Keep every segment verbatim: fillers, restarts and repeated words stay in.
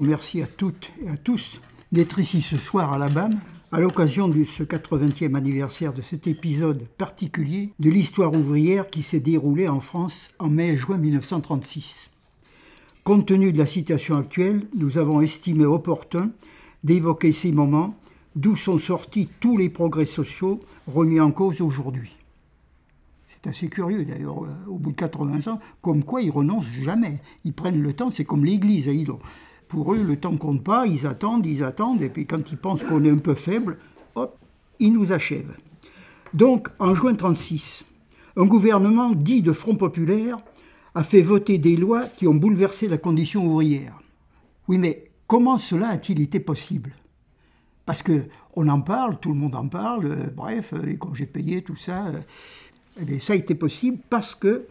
Merci à toutes et à tous d'être ici ce soir à la B A M, à l'occasion de ce quatre-vingtième anniversaire de cet épisode particulier de l'histoire ouvrière qui s'est déroulée en France en mai et juin mille neuf cent trente-six. Compte tenu de la situation actuelle, nous avons estimé opportun d'évoquer ces moments d'où sont sortis tous les progrès sociaux remis en cause aujourd'hui. C'est assez curieux d'ailleurs, au bout de quatre-vingts ans, comme quoi ils renoncent jamais. Ils prennent le temps, c'est comme l'Église. Ils ont, pour eux, le temps compte pas, ils attendent, ils attendent, et puis quand ils pensent qu'on est un peu faible, hop, ils nous achèvent. Donc, en juin trente-six, un gouvernement dit de Front populaire a fait voter des lois qui ont bouleversé la condition ouvrière. Oui, mais comment cela a-t-il été possible ? Parce qu'on en parle, tout le monde en parle, euh, bref, les congés payés, tout ça. Euh, eh bien, ça a été possible parce que,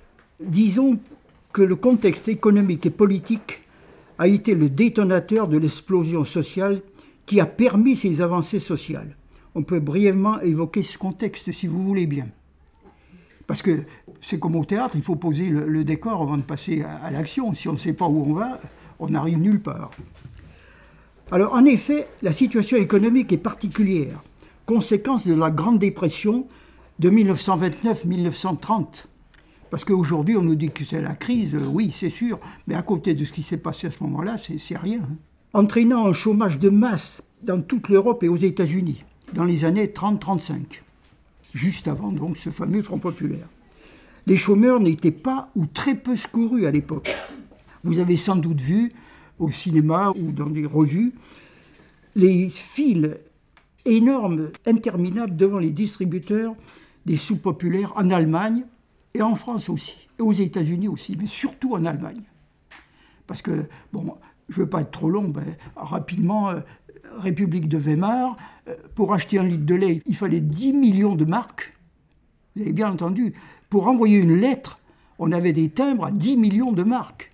disons que le contexte économique et politique a été le détonateur de l'explosion sociale qui a permis ces avancées sociales. On peut brièvement évoquer ce contexte, si vous voulez bien. Parce que c'est comme au théâtre, il faut poser le, le décor avant de passer à, à l'action. Si on ne sait pas où on va, on n'arrive nulle part. Alors, en effet, la situation économique est particulière, conséquence de la Grande Dépression de mille neuf cent vingt-neuf à mille neuf cent trente. Parce qu'aujourd'hui, on nous dit que c'est la crise, oui, c'est sûr, mais à côté de ce qui s'est passé à ce moment-là, c'est, c'est rien. Hein. Entraînant un chômage de masse dans toute l'Europe et aux États-Unis, dans les années trente trente-cinq, juste avant donc ce fameux Front populaire. Les chômeurs n'étaient pas ou très peu secourus à l'époque. Vous avez sans doute vu, au cinéma ou dans des revues, les files énormes, interminables devant les distributeurs des soupes populaires en Allemagne, et en France aussi, et aux États-Unis aussi, mais surtout en Allemagne. Parce que, bon, je ne veux pas être trop long, ben, rapidement, euh, République de Weimar, euh, pour acheter un litre de lait, il fallait dix millions de marks. Vous avez bien entendu. Pour envoyer une lettre, on avait des timbres à dix millions de marks.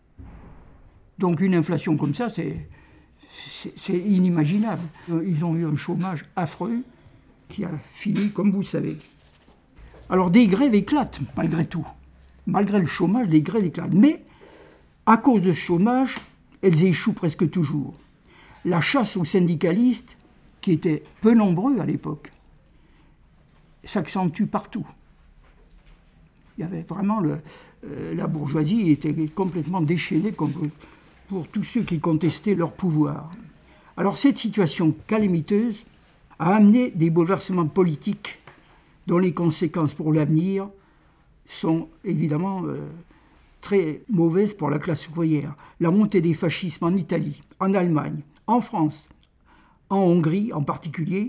Donc une inflation comme ça, c'est, c'est, c'est inimaginable. Ils ont eu un chômage affreux qui a fini, comme vous le savez. Alors des grèves éclatent, malgré tout. Malgré le chômage, des grèves éclatent. Mais, à cause de ce chômage, elles échouent presque toujours. La chasse aux syndicalistes, qui étaient peu nombreux à l'époque, s'accentue partout. Il y avait vraiment... Le, euh, la bourgeoisie était complètement déchaînée comme pour tous ceux qui contestaient leur pouvoir. Alors cette situation calamiteuse a amené des bouleversements politiques dont les conséquences pour l'avenir sont évidemment euh, très mauvaises pour la classe ouvrière. La montée des fascismes en Italie, en Allemagne, en France, en Hongrie en particulier,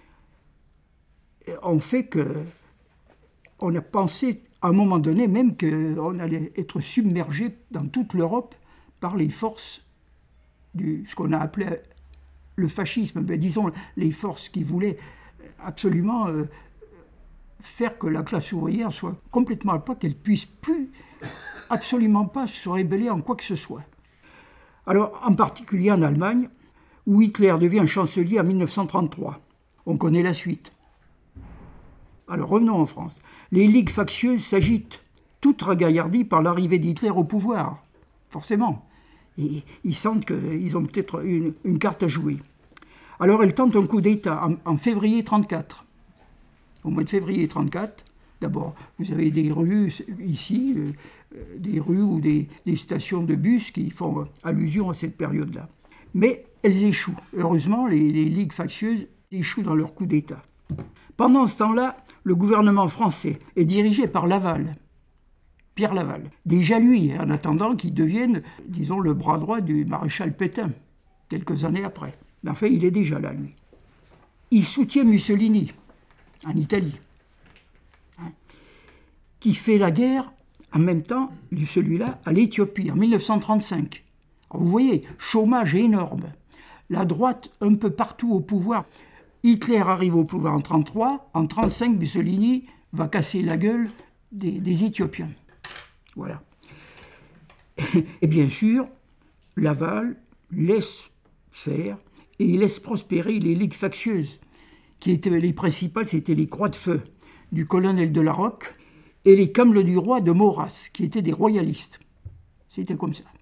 ont fait qu'on a pensé à un moment donné même qu'on allait être submergé dans toute l'Europe par les forces de ce qu'on a appelé le fascisme, mais disons les forces qui voulaient absolument... Euh, faire que la classe ouvrière soit complètement à pas, qu'elle puisse plus, absolument pas se rebeller en quoi que ce soit. Alors, en particulier en Allemagne, où Hitler devient chancelier en mille neuf cent trente-trois. On connaît la suite. Alors, revenons en France. Les ligues factieuses s'agitent, toutes ragaillardies par l'arrivée d'Hitler au pouvoir, forcément. Et ils sentent qu'ils ont peut-être une, une carte à jouer. Alors, elles tentent un coup d'État en, en février trente-quatre. Au mois de février trente-quatre, d'abord, vous avez des rues ici, euh, des rues ou des, des stations de bus qui font allusion à cette période-là. Mais elles échouent. Heureusement, les, les ligues factieuses échouent dans leur coup d'État. Pendant ce temps-là, le gouvernement français est dirigé par Laval, Pierre Laval. Déjà lui, en attendant qu'il devienne, disons, le bras droit du maréchal Pétain, quelques années après. Mais enfin, il est déjà là, lui. Il soutient Mussolini, en Italie, hein, qui fait la guerre en même temps, celui-là, à l'Éthiopie, en mille neuf cent trente-cinq. Alors vous voyez, chômage énorme. La droite un peu partout au pouvoir. Hitler arrive au pouvoir en trente-trois, en trente-cinq, Mussolini va casser la gueule des, des Éthiopiens. Voilà. Et bien sûr, Laval laisse faire et il laisse prospérer les ligues factieuses. Qui étaient les principales, c'était les Croix de Feu du colonel de la Rocque et les Camelots du Roi de Maurras, qui étaient des royalistes. C'était comme ça.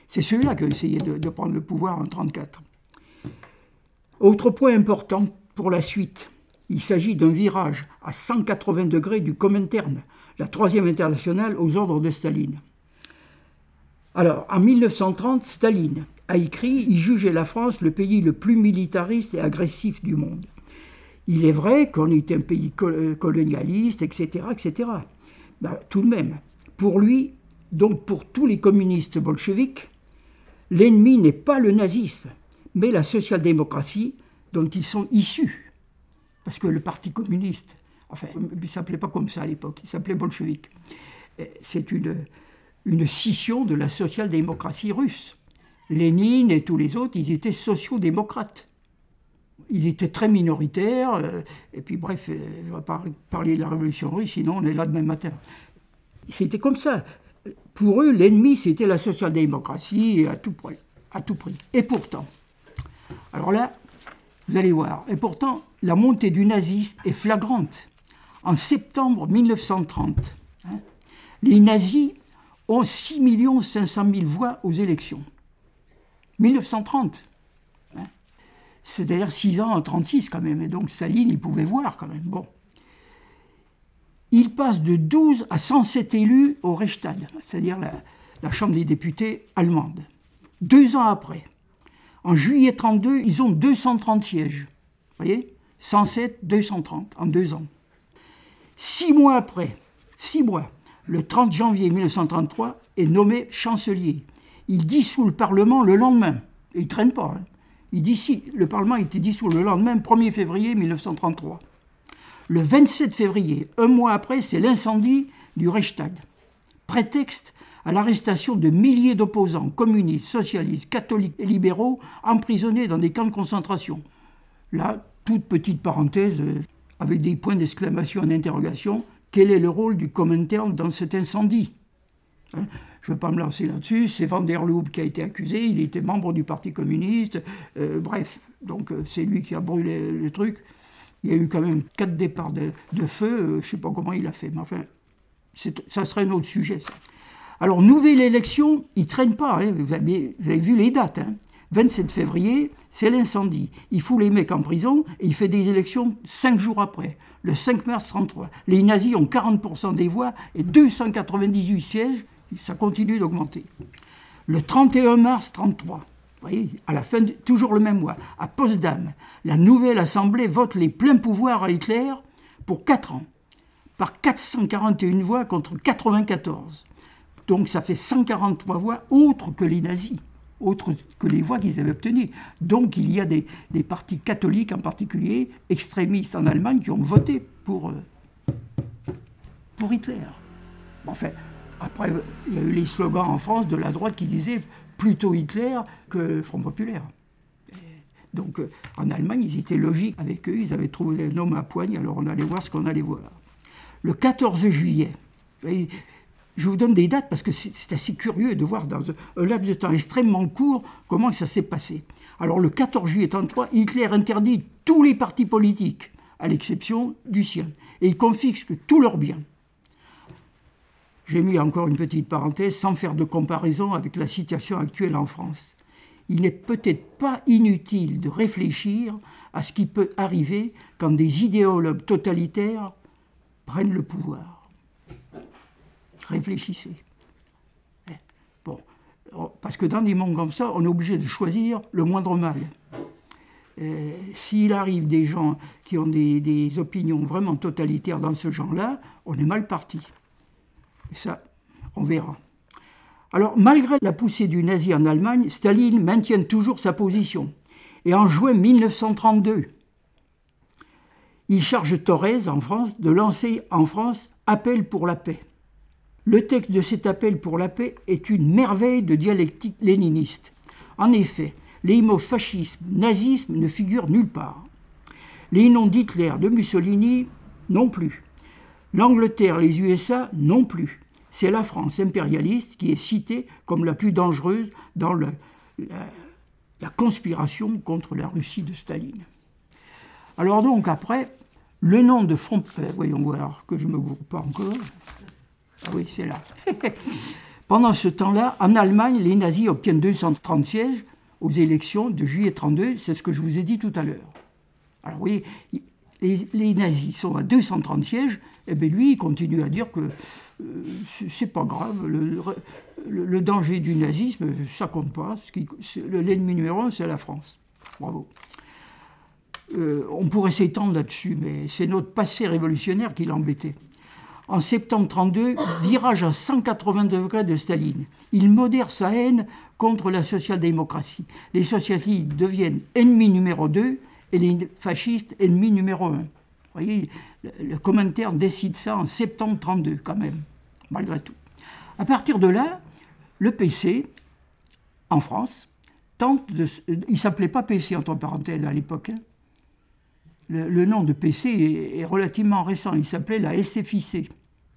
C'est ceux-là qui ont essayé de, de prendre le pouvoir en mille neuf cent trente-quatre. Autre point important pour la suite, il s'agit d'un virage à cent quatre-vingts degrés du Comintern, la troisième internationale aux ordres de Staline. Alors, en mille neuf cent trente, Staline a écrit « Il jugeait la France le pays le plus militariste et agressif du monde. Il est vrai qu'on était un pays colonialiste, et cetera, et cetera. Ben, tout de même, pour lui, donc pour tous les communistes bolcheviques, l'ennemi n'est pas le nazisme, mais la social-démocratie dont ils sont issus. » Parce que le Parti communiste, enfin, il ne s'appelait pas comme ça à l'époque, il s'appelait bolchevique. C'est une, une scission de la social-démocratie russe. Lénine et tous les autres, ils étaient sociaux-démocrates. Ils étaient très minoritaires, euh, et puis bref, euh, je ne vais pas parler de la révolution russe, sinon on est là demain matin. C'était comme ça. Pour eux, l'ennemi, c'était la social-démocratie à tout prix, à tout prix. Et pourtant, alors là, vous allez voir, et pourtant, la montée du nazisme est flagrante. En septembre mille neuf cent trente, hein, les nazis ont six millions cinq cent mille voix aux élections. mille neuf cent trente. Hein. C'est d'ailleurs six ans en trente-six quand même, et donc Staline, il pouvait voir quand même. Bon. Il passe de douze à cent sept élus au Reichstag, c'est-à-dire la, la Chambre des députés allemande. Deux ans après, en juillet trente-deux, ils ont deux cent trente sièges. Vous voyez ? cent sept, deux cent trente, en deux ans. Six mois après, six mois, le trente janvier mille neuf cent trente-trois, est nommé chancelier. Il dissout le Parlement le lendemain. Il ne traîne pas. Hein. Il dit, le Parlement a été dissous le lendemain, premier février mille neuf cent trente-trois. Le vingt-sept février, un mois après, c'est l'incendie du Reichstag. Prétexte à l'arrestation de milliers d'opposants communistes, socialistes, catholiques et libéraux emprisonnés dans des camps de concentration. Là, toute petite parenthèse, euh, avec des points d'exclamation et d'interrogation, quel est le rôle du Comintern dans cet incendie ? Hein, je ne vais pas me lancer là-dessus, c'est Van der Loop qui a été accusé, il était membre du Parti communiste, euh, bref, donc euh, c'est lui qui a brûlé le truc. Il y a eu quand même quatre départs de, de feu, euh, je ne sais pas comment il a fait, mais enfin, c'est, ça serait un autre sujet, ça. Alors, nouvelle élection, ils ne traînent pas, hein, vous, avez, vous avez vu les dates, hein. vingt-sept février, c'est l'incendie. Il fout les mecs en prison et il fait des élections cinq jours après, le cinq mars trente-trois. Les nazis ont quarante pour cent des voix et deux cent quatre-vingt-dix-huit sièges, ça continue d'augmenter. Le trente et un mars trente-trois, vous voyez, à la fin, de, toujours le même mois, à Potsdam, la nouvelle assemblée vote les pleins pouvoirs à Hitler pour quatre ans, par quatre cent quarante et une voix contre quatre-vingt-quatorze. Donc ça fait cent quarante-trois voix autres que les nazis, autres que les voix qu'ils avaient obtenues. Donc il y a des, des partis catholiques en particulier, extrémistes en Allemagne, qui ont voté pour, euh, pour Hitler. Enfin, après, il y a eu les slogans en France de la droite qui disaient plutôt Hitler que Front Populaire. Et donc euh, en Allemagne, ils étaient logiques avec eux, ils avaient trouvé un homme à poigne, alors on allait voir ce qu'on allait voir. Le quatorze juillet, et je vous donne des dates parce que c'est, c'est assez curieux de voir dans un, un laps de temps extrêmement court comment ça s'est passé. Alors le quatorze juillet trente-trois, Hitler interdit tous les partis politiques, à l'exception du sien, et il confisque tous leurs biens. J'ai mis encore une petite parenthèse, sans faire de comparaison avec la situation actuelle en France. Il n'est peut-être pas inutile de réfléchir à ce qui peut arriver quand des idéologues totalitaires prennent le pouvoir. Réfléchissez. Bon, parce que dans des mondes comme ça, on est obligé de choisir le moindre mal. Euh, s'il arrive des gens qui ont des, des opinions vraiment totalitaires dans ce genre-là, on est mal parti. Et ça, on verra. Alors, malgré la poussée du nazi en Allemagne, Staline maintient toujours sa position. Et en juin mille neuf cent trente-deux, il charge Thorez, en France, de lancer en France « Appel pour la paix ». Le texte de cet appel pour la paix est une merveille de dialectique léniniste. En effet, les mots fascisme, nazisme ne figurent nulle part. Les noms d'Hitler, de Mussolini, non plus. L'Angleterre, les U S A, non plus. C'est la France impérialiste qui est citée comme la plus dangereuse dans le, la, la conspiration contre la Russie de Staline. Alors donc après, le nom de Front... Euh, voyons voir que je ne me gourre pas encore. Ah oui, c'est là. Pendant ce temps-là, en Allemagne, les nazis obtiennent deux cent trente sièges aux élections de juillet trente-deux, c'est ce que je vous ai dit tout à l'heure. Alors oui, les, les nazis sont à deux cent trente sièges, et bien lui, il continue à dire que euh, c'est pas grave, le, le, le danger du nazisme, ça compte pas, ce qui, l'ennemi numéro un, c'est la France. Bravo. Euh, on pourrait s'étendre là-dessus, mais c'est notre passé révolutionnaire qui l'embêtait. En septembre trente-deux, virage à cent quatre-vingts degrés de Staline. Il modère sa haine contre la social-démocratie. Les socialistes deviennent ennemis numéro deux et les fascistes ennemis numéro un. Vous voyez, le, le Comintern décide ça en septembre trente-deux, quand même, malgré tout. À partir de là, le P C, en France, tente de... Il ne s'appelait pas P C, entre parenthèses, à l'époque, hein. Le, le nom de P C est, est relativement récent. Il s'appelait la S F I C,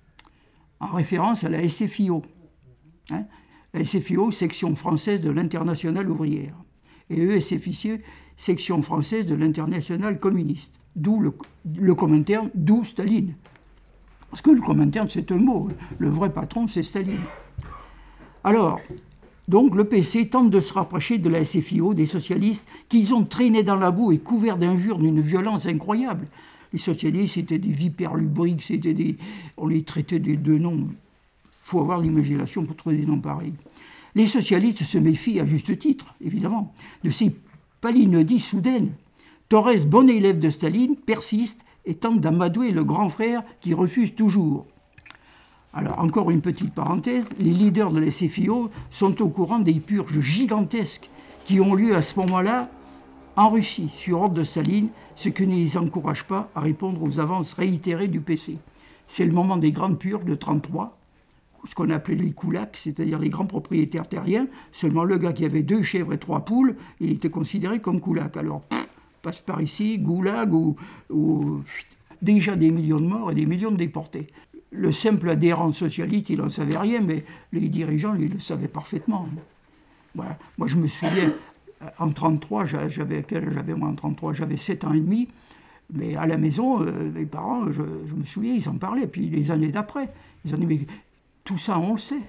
en référence à la S F I O. Hein, la S F I O, section française de l'Internationale ouvrière. Et E S F I C, section française de l'Internationale communiste. D'où le, le Comintern, d'où Staline. Parce que le Comintern, c'est un mot. Le vrai patron, c'est Staline. Alors... Donc le P C tente de se rapprocher de la S F I O, des socialistes, qu'ils ont traînés dans la boue et couverts d'injures d'une violence incroyable. Les socialistes, c'était des vipères lubriques, c'était des... on les traitait de, de noms. Il faut avoir l'imagination pour trouver des noms pareils. Les socialistes se méfient, à juste titre, évidemment, de ces palinodies soudaines. Torres, bon élève de Staline, persiste et tente d'amadouer le grand frère qui refuse toujours. Alors, encore une petite parenthèse, les leaders de la S F I O sont au courant des purges gigantesques qui ont lieu à ce moment-là en Russie, sur ordre de Staline, ce qui ne les encourage pas à répondre aux avances réitérées du P C. C'est le moment des grandes purges de trente-trois, ce qu'on appelait les koulaks, c'est-à-dire les grands propriétaires terriens. Seulement le gars qui avait deux chèvres et trois poules, il était considéré comme koulak. Alors, pff, passe par ici, goulag, ou, ou déjà des millions de morts et des millions de déportés. Le simple adhérent socialiste, il n'en savait rien, mais les dirigeants, ils le savaient parfaitement. Voilà. Moi, je me souviens, en trente-trois, j'avais quel âge j'avais moi en trente-trois, j'avais sept ans et demi, mais à la maison, euh, mes parents, je, je me souviens, ils en parlaient. Puis les années d'après, ils ont dit, mais tout ça, on le sait.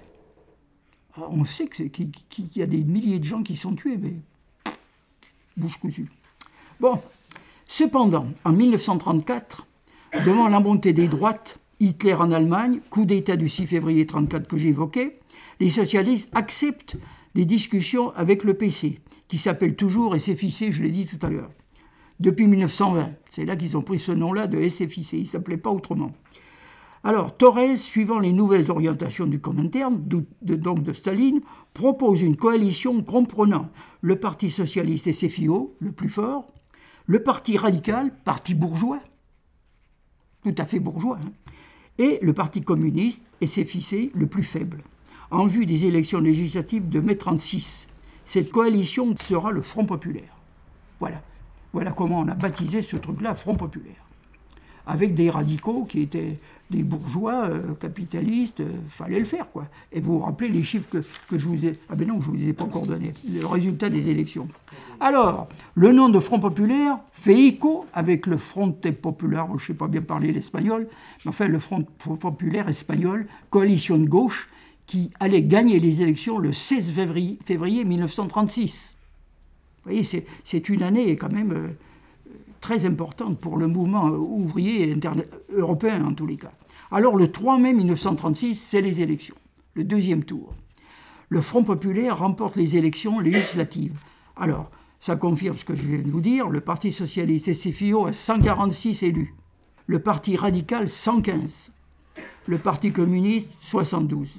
On sait que c'est, qu'il, qu'il y a des milliers de gens qui sont tués, mais bouche cousue. Bon, cependant, en dix-neuf cent trente-quatre, devant la montée des droites, Hitler en Allemagne, coup d'État du six février trente-quatre que j'évoquais, les socialistes acceptent des discussions avec le P C, qui s'appelle toujours S F I C, je l'ai dit tout à l'heure. Depuis dix-neuf cent vingt, c'est là qu'ils ont pris ce nom-là de S F I C, il ne s'appelait pas autrement. Alors, Torres, suivant les nouvelles orientations du Comintern, de, donc de Staline, propose une coalition comprenant le Parti socialiste S F I O, le plus fort, le Parti radical, parti bourgeois, tout à fait bourgeois, hein, et le Parti communiste, S F I C, le plus faible, en vue des élections législatives de mai trente-six. Cette coalition sera le Front populaire. Voilà. Voilà comment on a baptisé ce truc-là, Front populaire. Avec des radicaux qui étaient des bourgeois euh, capitalistes, il euh, fallait le faire, quoi. Et vous vous rappelez les chiffres que, que je vous ai... Ah ben non, je ne vous les ai pas encore donnés. Le résultat des élections. Alors, le nom de Front populaire fait écho avec le Front populaire, je ne sais pas bien parler l'espagnol, mais enfin le Front populaire espagnol, coalition de gauche, qui allait gagner les élections le seize février dix-neuf cent trente-six. Vous voyez, c'est, c'est une année quand même... Euh, très importante pour le mouvement ouvrier interne, européen en tous les cas. Alors le trois mai dix-neuf cent trente-six, c'est les élections, le deuxième tour. Le Front populaire remporte les élections législatives. Alors, ça confirme ce que je viens de vous dire, le Parti socialiste S F I O a cent quarante-six élus, le Parti radical cent quinze, le Parti communiste soixante-douze.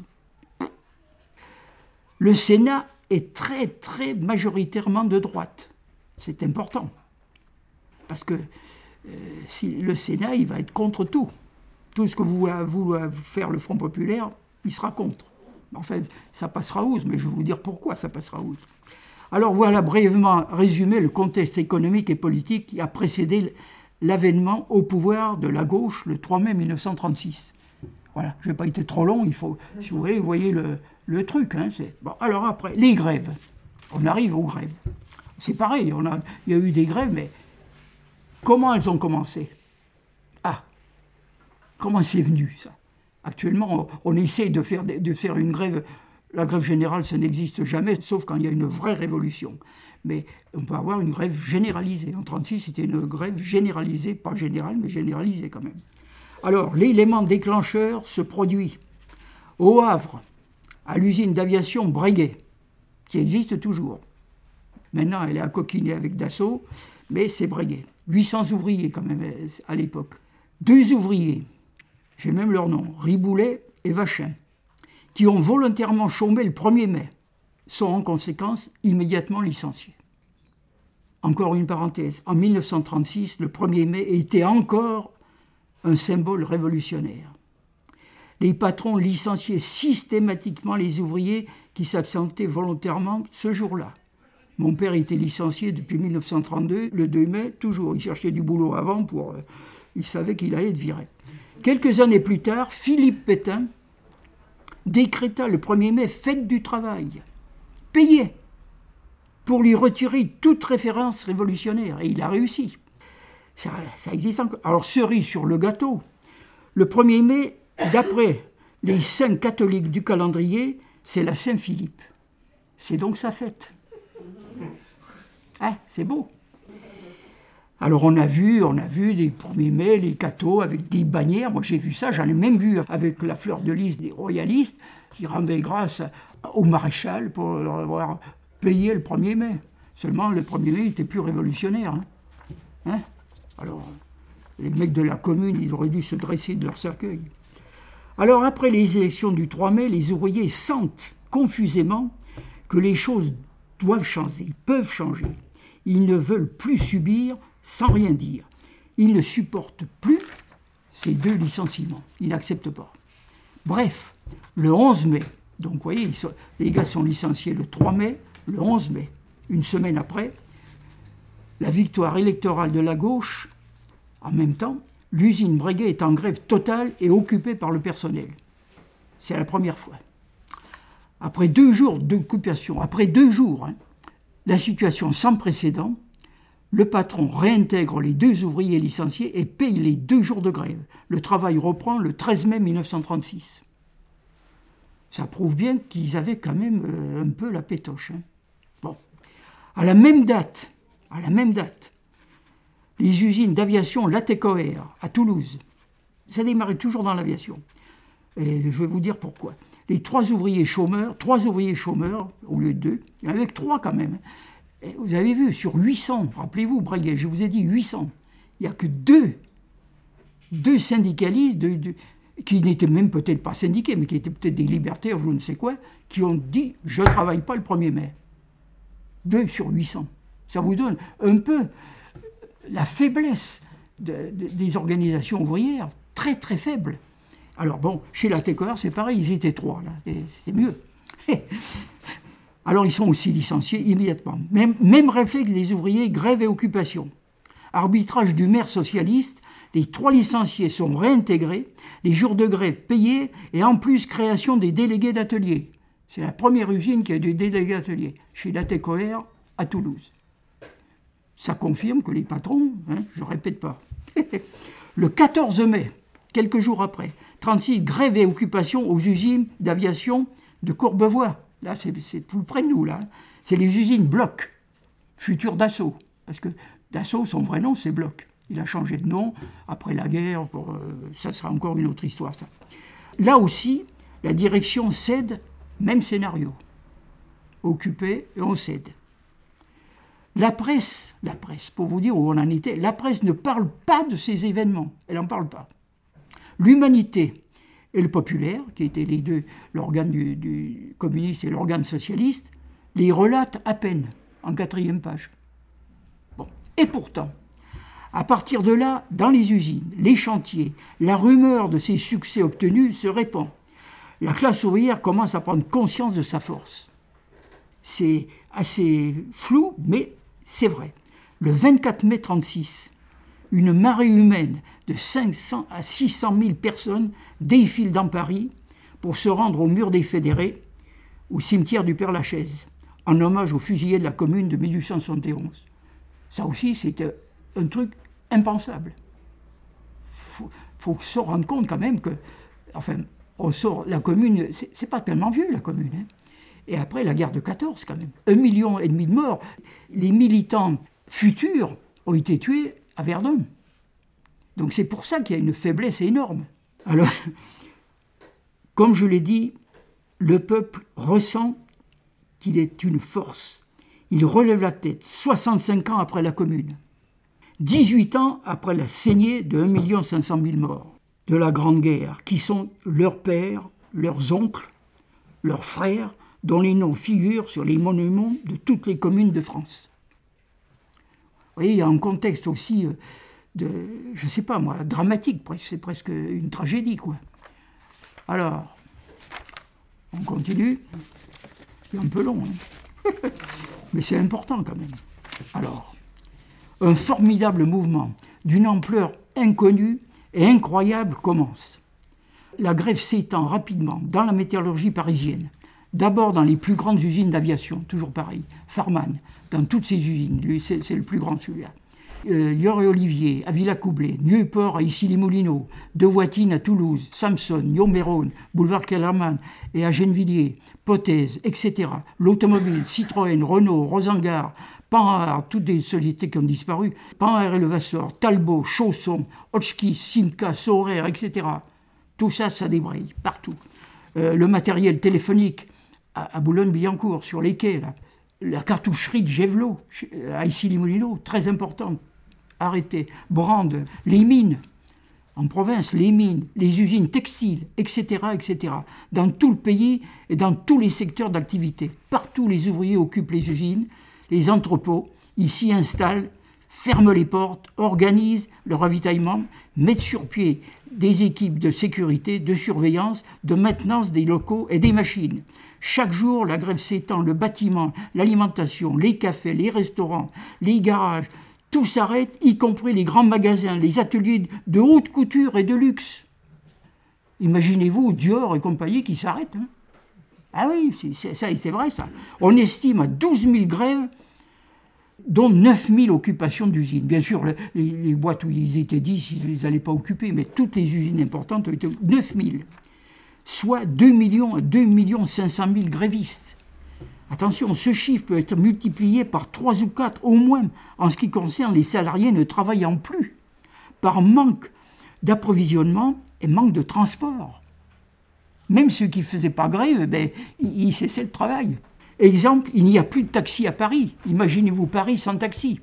Le Sénat est très très majoritairement de droite, c'est important. Parce que euh, si le Sénat, il va être contre tout. Tout ce que vous voulez faire le Front populaire, il sera contre. Enfin, ça passera outre, mais je vais vous dire pourquoi ça passera outre. Alors voilà brièvement résumé le contexte économique et politique qui a précédé l'avènement au pouvoir de la gauche le trois mai dix-neuf cent trente-six. Voilà, je n'ai pas été trop long, il faut, si vous voulez, vous voyez le, le truc. Hein, c'est... Bon, alors après, les grèves. On arrive aux grèves. C'est pareil, on a, il y a eu des grèves, mais... Comment elles ont commencé ? Ah, comment c'est venu, ça ? Actuellement, on, on essaie de faire, de faire une grève La grève générale, ça n'existe jamais, sauf quand il y a une vraie révolution. Mais on peut avoir une grève généralisée. En mille neuf cent trente-six, c'était une grève généralisée, pas générale, mais généralisée quand même. Alors, l'élément déclencheur se produit au Havre, à l'usine d'aviation Breguet, qui existe toujours. Maintenant, elle est accoquinée avec Dassault, mais c'est Breguet. huit cents ouvriers quand même à l'époque. Deux ouvriers, j'ai même leur nom, Riboulet et Vachin, qui ont volontairement chômé le premier mai, sont en conséquence immédiatement licenciés. Encore une parenthèse, en mille neuf cent trente-six, le premier mai était encore un symbole révolutionnaire. Les patrons licenciaient systématiquement les ouvriers qui s'absentaient volontairement ce jour-là. Mon père était licencié depuis mille neuf cent trente-deux, le deux mai, toujours. Il cherchait du boulot avant, pour, euh, il savait qu'il allait être viré. Quelques années plus tard, Philippe Pétain décréta le premier mai fête du travail, payé, pour lui retirer toute référence révolutionnaire. Et il a réussi. Ça, ça existe encore. Alors, cerise sur le gâteau, le premier mai, d'après les saints catholiques du calendrier, c'est la Saint-Philippe. C'est donc sa fête. Ah, c'est beau. Alors on a vu, on a vu des premiers mai, les cathos avec des bannières. Moi j'ai vu ça, j'en ai même vu avec la fleur de lys des royalistes qui rendaient grâce au maréchal pour leur avoir payé le premier mai. Seulement le premier mai n'était plus révolutionnaire. Hein hein Alors les mecs de la commune, ils auraient dû se dresser de leur cercueil. Alors après les élections du trois mai, les ouvriers sentent confusément que les choses doivent changer, peuvent changer. Ils ne veulent plus subir sans rien dire. Ils ne supportent plus ces deux licenciements. Ils n'acceptent pas. Bref, le onze mai, donc vous voyez, ils sont, les gars sont licenciés le trois mai, le onze mai, une semaine après, la victoire électorale de la gauche, en même temps, l'usine Breguet est en grève totale et occupée par le personnel. C'est la première fois. Après deux jours d'occupation, après deux jours, hein, la situation sans précédent, le patron réintègre les deux ouvriers licenciés et paye les deux jours de grève. Le travail reprend le treize mai mille neuf cent trente-six. Ça prouve bien qu'ils avaient quand même euh, un peu la pétoche. Hein. Bon. À la même date, à la même date, les usines d'aviation Latécoère à Toulouse, ça démarrait toujours dans l'aviation. Et je vais vous dire pourquoi. Les trois ouvriers chômeurs, trois ouvriers chômeurs, au lieu de deux, il y en avait que trois quand même. Et vous avez vu, sur huit cents, rappelez-vous, Breguet, je vous ai dit huit cents, il n'y a que deux, deux syndicalistes, deux, deux, qui n'étaient même peut-être pas syndiqués, mais qui étaient peut-être des libertaires, je ne sais quoi, qui ont dit « je ne travaille pas le premier mai ». Deux sur huit cents. Ça vous donne un peu la faiblesse de, de, des organisations ouvrières, très très faible. Alors bon, chez la Latécoère, c'est pareil, ils étaient trois, là, et c'est mieux. Alors ils sont aussi licenciés immédiatement. Même, même réflexe des ouvriers, grève et occupation. Arbitrage du maire socialiste, les trois licenciés sont réintégrés, les jours de grève payés, et en plus création des délégués d'atelier. C'est la première usine qui a des délégués d'atelier, chez Latécoère à Toulouse. Ça confirme que les patrons, hein, je ne répète pas. Le quatorze mai, quelques jours après, trente-six, grève et occupation aux usines d'aviation de Courbevoie. Là, c'est, c'est plus près de nous, là. C'est les usines Bloch, futur Dassault. Parce que Dassault, son vrai nom, c'est Bloch. Il a changé de nom après la guerre. Pour, euh, ça sera encore une autre histoire, ça. Là aussi, la direction cède, même scénario. Occupé et on cède. La presse, la presse, pour vous dire où on en était, la presse ne parle pas de ces événements. Elle n'en parle pas. L'Humanité et le Populaire, qui étaient les deux, l'organe du, du communiste et l'organe socialiste, les relatent à peine, en quatrième page. Bon. Et pourtant, à partir de là, dans les usines, les chantiers, la rumeur de ces succès obtenus se répand. La classe ouvrière commence à prendre conscience de sa force. C'est assez flou, mais c'est vrai. Le vingt-quatre mai trente-six, une marée humaine de cinq cents à six cent mille personnes défile dans Paris pour se rendre au mur des Fédérés, au cimetière du Père-Lachaise, en hommage aux fusillés de la Commune de mille huit cent soixante et onze. Ça aussi, c'était un truc impensable. Il faut, faut se rendre compte quand même que, enfin, on sort, la Commune, c'est, c'est pas tellement vieux la Commune, hein. Et après, la guerre de quatorze, quand même. Un million et demi de morts. Les militants futurs ont été tués à Verdun. Donc c'est pour ça qu'il y a une faiblesse énorme. Alors, comme je l'ai dit, le peuple ressent qu'il est une force. Il relève la tête, soixante-cinq ans après la Commune. dix-huit ans après la saignée de un million cinq cent mille morts de la Grande Guerre, qui sont leurs pères, leurs oncles, leurs frères, dont les noms figurent sur les monuments de toutes les communes de France. Vous voyez, il y a un contexte aussi de, je ne sais pas moi, dramatique, c'est presque une tragédie, quoi. Alors, on continue. C'est un peu long, hein. Mais c'est important quand même. Alors, un formidable mouvement d'une ampleur inconnue et incroyable commence. La grève s'étend rapidement dans la métallurgie parisienne. D'abord dans les plus grandes usines d'aviation, toujours pareil, Farman, dans toutes ces usines, lui c'est, c'est le plus grand celui-là. Euh, Lior et Olivier, à Villacoublay, Nieuport à Issy-les-Moulineaux, De Watine à Toulouse, Samson, Nyon-Méronne, Boulevard Kellermann et à Gennevilliers, Potez, et cetera. L'automobile, Citroën, Renault, Rosengart, Panhard, toutes des sociétés qui ont disparu, Panhard et Levasseur, Talbot, Chausson, Hotchkiss, Simca, Saurer, et cetera. Tout ça, ça débraye partout. Euh, le matériel téléphonique à, à Boulogne-Billancourt, sur les quais, là. La cartoucherie de Gévelot, à Issy-les-Moulineaux, très importante, arrêtée. Brande, les mines, en province, les mines, les usines textiles, et cetera, et cetera. Dans tout le pays et dans tous les secteurs d'activité. Partout, les ouvriers occupent les usines, les entrepôts, ils s'y installent, ferment les portes, organisent le ravitaillement, mettent sur pied des équipes de sécurité, de surveillance, de maintenance des locaux et des machines. Chaque jour, la grève s'étend, le bâtiment, l'alimentation, les cafés, les restaurants, les garages, tout s'arrête, y compris les grands magasins, les ateliers de haute couture et de luxe. Imaginez-vous Dior et compagnie qui s'arrêtent. Hein. Ah oui, c'est, c'est, ça, c'est vrai ça. On estime à douze mille grèves, dont neuf mille occupations d'usines. Bien sûr, les, les boîtes où ils étaient dix, ils n'allaient pas occuper, mais toutes les usines importantes ont été neuf mille. Soit deux millions, deux millions cinq cent mille grévistes. Attention, ce chiffre peut être multiplié par trois ou quatre au moins en ce qui concerne les salariés ne travaillant plus, par manque d'approvisionnement et manque de transport. Même ceux qui ne faisaient pas grève, ben, ils, ils cessaient le travail. Exemple, il n'y a plus de taxi à Paris. Imaginez-vous Paris sans taxi.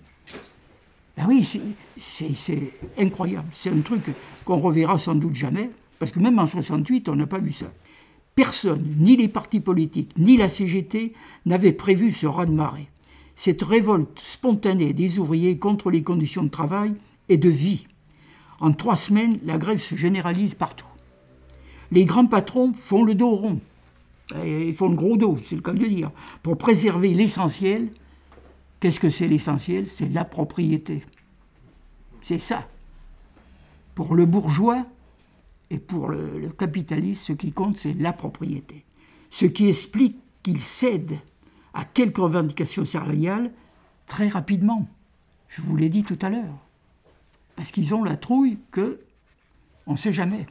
Ben oui, c'est, c'est, c'est incroyable. C'est un truc qu'on reverra sans doute jamais, parce que même en soixante-huit, on n'a pas vu ça. Personne, ni les partis politiques, ni la C G T, n'avait prévu ce raz-de-marée. Cette révolte spontanée des ouvriers contre les conditions de travail et de vie. En trois semaines, la grève se généralise partout. Les grands patrons font le dos rond. Ils font le gros dos, c'est le cas de le dire. Pour préserver l'essentiel, qu'est-ce que c'est l'essentiel ? C'est la propriété. C'est ça. Pour le bourgeois et pour le, le capitaliste, ce qui compte, c'est la propriété. Ce qui explique qu'ils cèdent à quelques revendications salariales très rapidement. Je vous l'ai dit tout à l'heure. Parce qu'ils ont la trouille que on ne sait jamais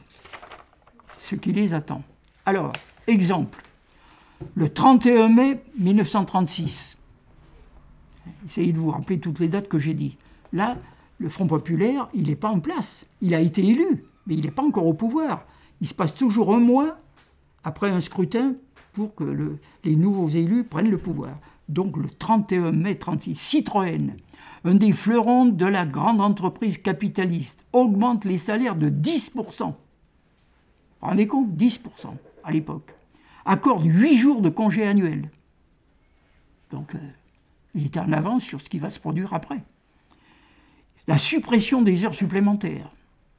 ce qui les attend. Alors, exemple. Le trente et un mai mille neuf cent trente-six, essayez de vous rappeler toutes les dates que j'ai dit. Là, le Front populaire, il n'est pas en place. Il a été élu, mais il n'est pas encore au pouvoir. Il se passe toujours un mois après un scrutin pour que le, les nouveaux élus prennent le pouvoir. Donc le trente et un mai trente-six, Citroën, un des fleurons de la grande entreprise capitaliste, augmente les salaires de dix pour cent. Vous vous rendez compte ? dix pour cent à l'époque. Accorde huit jours de congé annuel. Donc, euh, il était en avance sur ce qui va se produire après. La suppression des heures supplémentaires.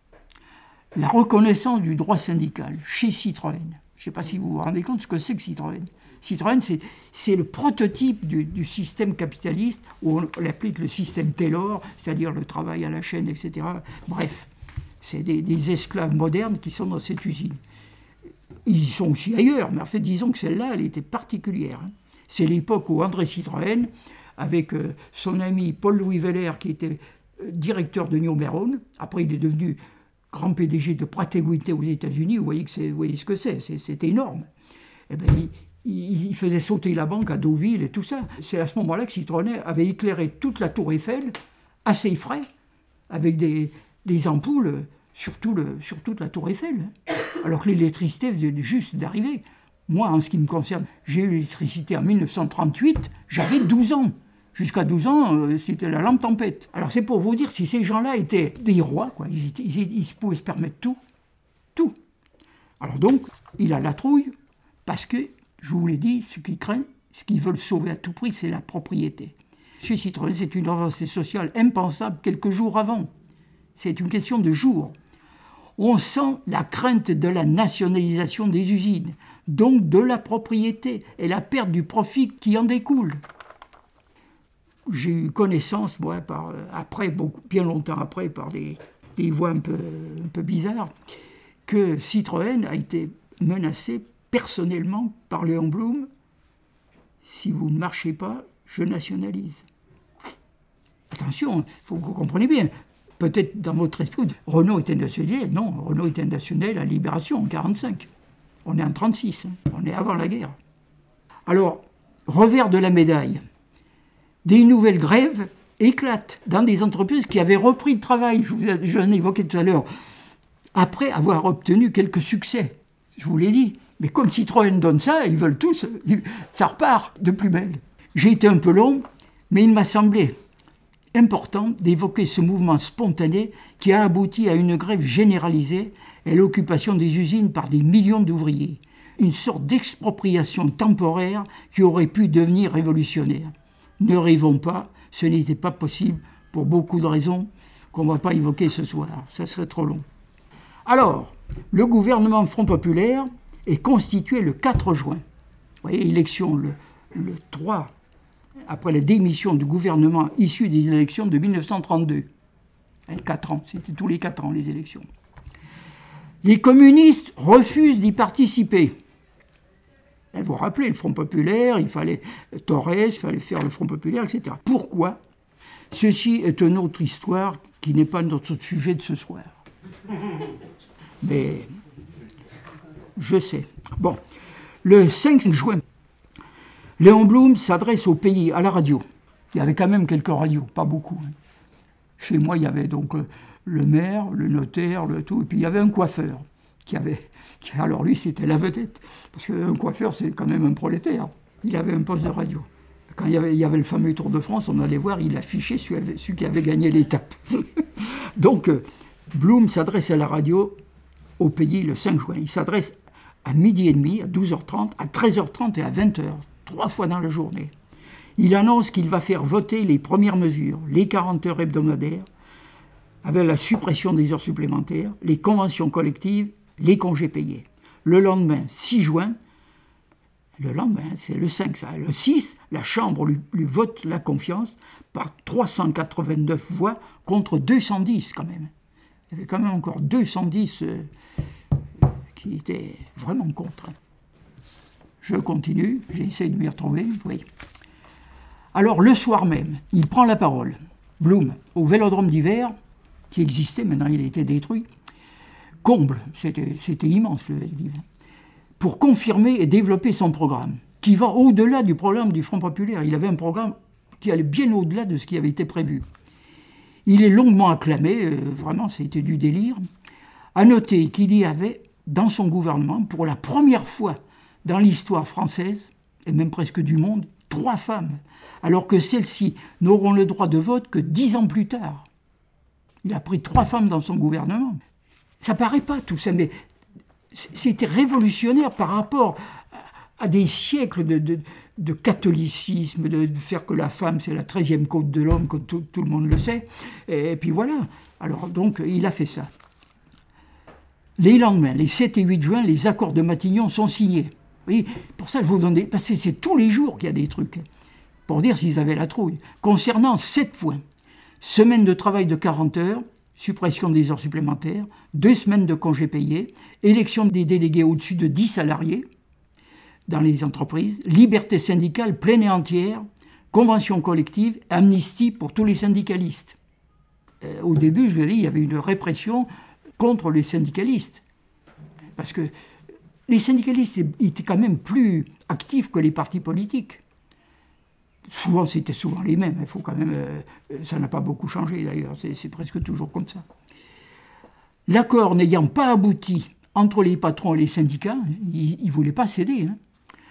La reconnaissance du droit syndical chez Citroën. Je ne sais pas si vous vous rendez compte ce que c'est que Citroën. Citroën, c'est, c'est le prototype du, du système capitaliste, où on l'applique le système Taylor, c'est-à-dire le travail à la chaîne, et cetera. Bref, c'est des, des esclaves modernes qui sont dans cette usine. Ils sont aussi ailleurs, mais en fait, disons que celle-là, elle était particulière. C'est l'époque où André Citroën, avec son ami Paul-Louis Weller, qui était directeur de Nyon-Méronne, après il est devenu grand P D G de Pratt et Whitney aux États-Unis, vous voyez, que c'est, vous voyez ce que c'est, c'est, c'est énorme. Eh bien, il, il faisait sauter la banque à Deauville et tout ça. C'est à ce moment-là que Citroën avait éclairé toute la tour Eiffel, assez frais, avec des, des ampoules sur, tout le, sur toute la tour Eiffel. Alors que l'électricité venait juste d'arriver. Moi, en ce qui me concerne, j'ai eu l'électricité en dix-neuf cent trente-huit, j'avais douze ans. Jusqu'à douze ans, euh, c'était la lampe tempête. Alors c'est pour vous dire si ces gens-là étaient des rois, quoi. Ils, étaient, ils, ils pouvaient se permettre tout. Tout. Alors donc, il a la trouille, parce que, je vous l'ai dit, ce qu'ils craignent, ce qu'ils veulent sauver à tout prix, c'est la propriété. Chez Citroën, c'est une avancée sociale impensable quelques jours avant. C'est une question de jours. On sent la crainte de la nationalisation des usines, donc de la propriété et la perte du profit qui en découle. J'ai eu connaissance, moi, par, après, beaucoup, bien longtemps après, par des, des voix un peu, un peu bizarres, que Citroën a été menacé personnellement par Léon Blum. Si vous ne marchez pas, je nationalise. Attention, il faut que vous compreniez bien. Peut-être dans votre esprit, Renault était nationalisé. Non, Renault était national à la Libération en quarante-cinq. On est en trente-six, hein. On est avant la guerre. Alors, revers de la médaille, des nouvelles grèves éclatent dans des entreprises qui avaient repris le travail, je vous en ai évoqué tout à l'heure, après avoir obtenu quelques succès. Je vous l'ai dit. Mais comme Citroën donne ça, ils veulent tous, ça repart de plus belle. J'ai été un peu long, mais il m'a semblé important d'évoquer ce mouvement spontané qui a abouti à une grève généralisée et l'occupation des usines par des millions d'ouvriers. Une sorte d'expropriation temporaire qui aurait pu devenir révolutionnaire. Ne rêvons pas, ce n'était pas possible pour beaucoup de raisons qu'on ne va pas évoquer ce soir, ça serait trop long. Alors, le gouvernement Front Populaire est constitué le quatre juin. Vous voyez, élection le, le trois, après la démission du gouvernement issu des élections de dix-neuf cent trente-deux. Quatre ans, c'était tous les quatre ans les élections. Les communistes refusent d'y participer. Et vous vous rappelez, le Front Populaire, il fallait Torres, il fallait faire le Front Populaire, et cetera. Pourquoi ? Ceci est une autre histoire qui n'est pas notre sujet de ce soir. Mais je sais. Bon, le cinq juin, Léon Blum s'adresse au pays, à la radio. Il y avait quand même quelques radios, pas beaucoup. Chez moi, il y avait donc le maire, le notaire, le tout, et puis il y avait un coiffeur qui avait... Qui, alors lui, c'était la vedette, parce qu'un coiffeur, c'est quand même un prolétaire. Il avait un poste de radio. Quand il y avait, il y avait le fameux Tour de France, on allait voir, il affichait celui, celui qui avait gagné l'étape. Donc, Blum s'adresse à la radio au pays le cinq juin. Il s'adresse à midi et demi, à douze heures trente, à treize heures trente et à vingt heures, trois fois dans la journée. Il annonce qu'il va faire voter les premières mesures, les quarante heures hebdomadaires, avec la suppression des heures supplémentaires, les conventions collectives, les congés payés. Le lendemain, six juin, le lendemain, c'est le cinq, ça, le six, la Chambre lui, lui vote la confiance par trois cent quatre-vingt-neuf voix contre deux cent dix quand même. Il y avait quand même encore deux cent dix euh, qui étaient vraiment contre. Je continue, j'essaie de m'y retrouver, oui. Alors le soir même, il prend la parole, Blum, au Vélodrome d'hiver, qui existait, maintenant il a été détruit, comble, c'était, c'était immense le Veldiv, pour confirmer et développer son programme, qui va au-delà du programme du Front Populaire. Il avait un programme qui allait bien au-delà de ce qui avait été prévu. Il est longuement acclamé, euh, vraiment c'était du délire. À noter qu'il y avait dans son gouvernement, pour la première fois dans l'histoire française, et même presque du monde, trois femmes, alors que celles-ci n'auront le droit de vote que dix ans plus tard. Il a pris trois femmes dans son gouvernement. Ça paraît pas tout ça, mais c'était révolutionnaire par rapport à des siècles de, de, de catholicisme, de, de faire que la femme, c'est la treizième côte de l'homme, comme tout, tout le monde le sait. Et, et puis voilà. Alors donc, il a fait ça. Les lendemains, les sept et huit juin, les accords de Matignon sont signés. Vous voyez, pour ça, je vous donne des... Parce que c'est tous les jours qu'il y a des trucs, pour dire s'ils avaient la trouille. Concernant sept points, semaine de travail de quarante heures, suppression des heures supplémentaires, deux semaines de congés payés, élection des délégués au-dessus de dix salariés dans les entreprises, liberté syndicale pleine et entière, convention collective, amnistie pour tous les syndicalistes. Euh, au début, je vous ai dit, il y avait une répression contre les syndicalistes. Parce que les syndicalistes étaient quand même plus actifs que les partis politiques. Souvent, c'était souvent les mêmes. Il faut quand même, euh, ça n'a pas beaucoup changé d'ailleurs. C'est, c'est presque toujours comme ça. L'accord n'ayant pas abouti entre les patrons et les syndicats, ils ne voulaient pas céder. Hein.